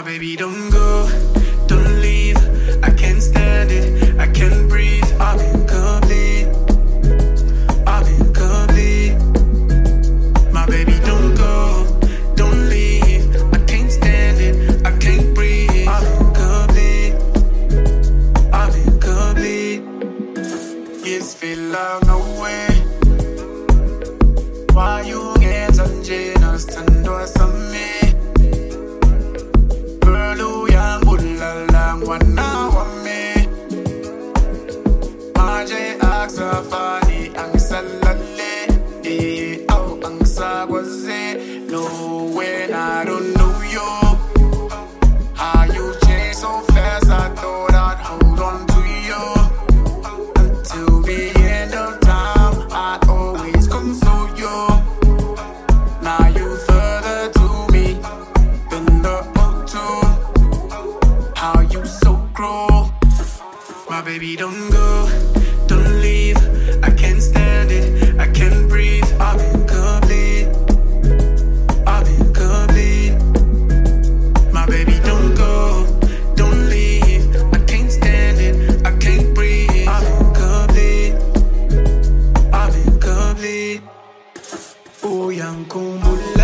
baby, don't go, don't leave. I can't stand it, I can't breathe. I've been complete, I've been complete. My baby, don't go, don't leave. I can't stand it, I can't breathe. I've been complete, I've been complete. Yes, feel love no way. Why you get such jealous and do something? Safari ang salale, oh ang sagwaze. No, when I don't know you, how you change so fast. I thought I'd hold on to you until the end of time. I'd always console you. Now you further to me than the O2. How you so cruel, my baby, don't go. Don't leave, I can't stand it, I can't breathe. I've been complete, I've been complete. My baby, don't go, don't leave. I can't stand it, I can't breathe. I've been complete, I've been complete. Oh, young kumbula.